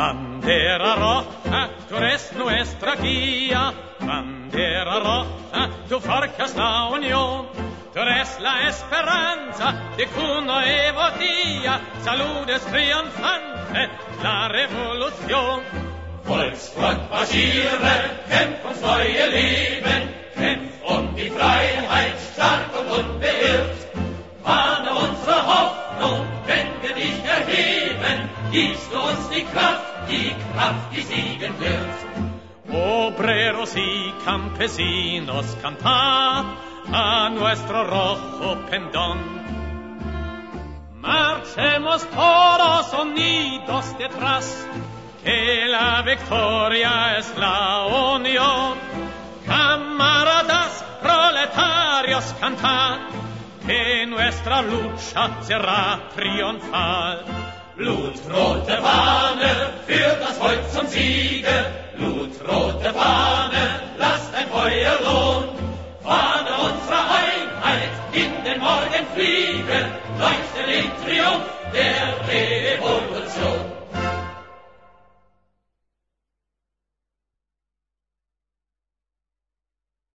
Bandera roja, tú eres nuestra guía. Bandera roja, tú forjas la unión. Tú eres la esperanza de que un nuevo día saludes triunfante la revolución. Volksfront marschiere, kämpf ums neue Leben, kämpf die Freiheit, stark und unbeirrt. Fahne unsere Hoffnung, wenn wir dich erheben, gibst du uns die Kraft, die siegen wird. Obreros y campesinos, cantad a nuestro rojo pendón. Marchemos todos unidos detrás, que la victoria es la unión. Camaradas proletarios, cantad, que nuestra lucha será triunfal. Blutrote Fahne führt das Volk zum Siege. Blutrote Fahne, lasst ein Feuer lohn. Fahne unserer Einheit in den Morgen fliegen, leuchte den Triumph der